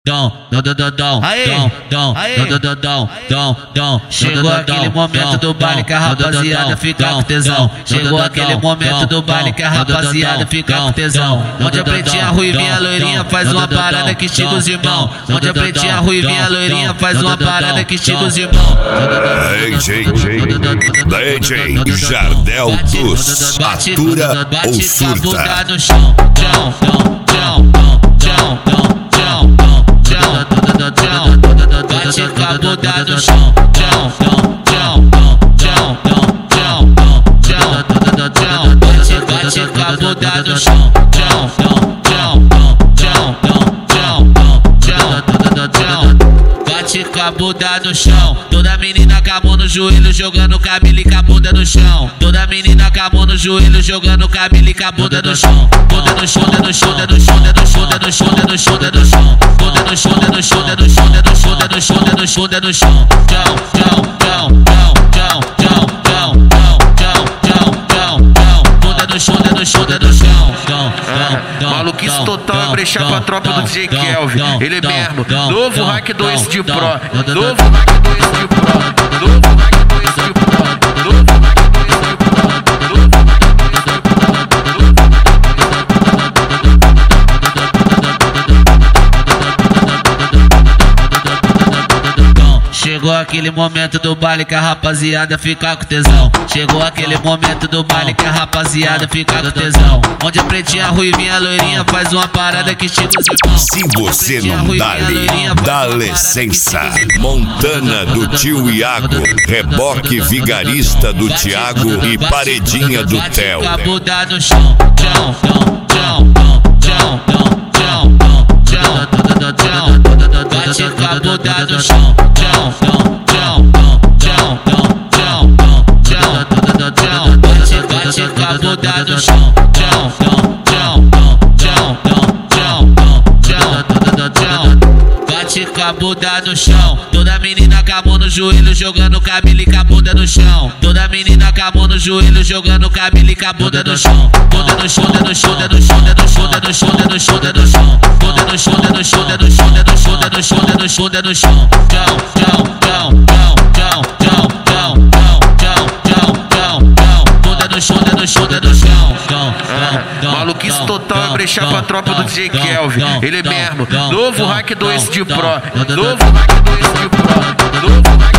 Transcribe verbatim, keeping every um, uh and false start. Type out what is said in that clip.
Dom, dom, dom, dom, dom, Aê, dom, dom, aê, dom, dom, dom, dom, dom. Chegou aquele momento do baile que a rapaziada fica com tesão. Chegou aquele momento do baile que a rapaziada fica com tesão. Onde a pretinha, ruivinha, loirinha faz uma parada que estica os irmãos. Onde a pretinha, ruivinha, loirinha faz uma parada que estica os irmãos. D J, D J Jardel dos atura ou surta. No chão, chão, chão, chão, chão, chão, chão. Bate com a bunda no chão, chão, chão, chão, chão, chão, chão. Bate, bate com a bunda no chão, chão, chão, chão, chão, chão. Bate com a bunda no chão. Toda menina com a mão no joelho jogando cabelo e com a bunda no chão. Toda menina com a mão no joelho jogando cabelo e com a bunda no chão. Bunda no chão, no chão, no chão, no chão, no chão, no chão, no chão. Bunda no chão, no chão, no chão, no chão, no chão, no chão, no chão. Chão, chão, chão, chão, chão, chão, chão, chão, chão, chão. Bunda no chão, no chão, no chão. Maluquice total é brechar pra tropa do D J Kelvin. Ele mesmo, novo hack dois de pro. Novo hack dois de pro. Novo hack dois de pro. Novo hack dois de pro. Novo hack Chegou aquele momento do baile que a rapaziada fica com tesão. Chegou aquele momento do baile que a rapaziada fica com tesão. Onde a pretinha, ruivinha, loirinha faz uma parada que estica os irmãos. Se você não dá-lhe, dá licença. Montana do tio Iago, reboque vigarista do Thiago e paredinha do Theo. Bate com a bunda no chão, chão, chão, chão, chão, chão, chão, chão. Bate com a bunda no chão, chão, chão, chão, chão, chão, chão. Bate, bate com a bunda no chão, chão, chão, chão, chão, chão. Bate com a bunda no chão. Toda menina com a mão no joelho jogando cabelo e com a bunda no chão. Toda menina com a mão no joelho jogando cabelo e com a bunda no chão. Bunda no chão, no chão, no chão, no chão, no chão, no chão, no chão. Bunda no chão, no chão, no chão, no chão, no chão, no chão, no chão. Chão, chão, chão, chão, chão, chão, chão, chão, chão, chão. Bunda no chão, no chão, no chão. Maluquice total é brechar pra tropa do D J Kelvin. Ele mesmo, novo hack dois de pro. Novo hack dois de pro. Novo hack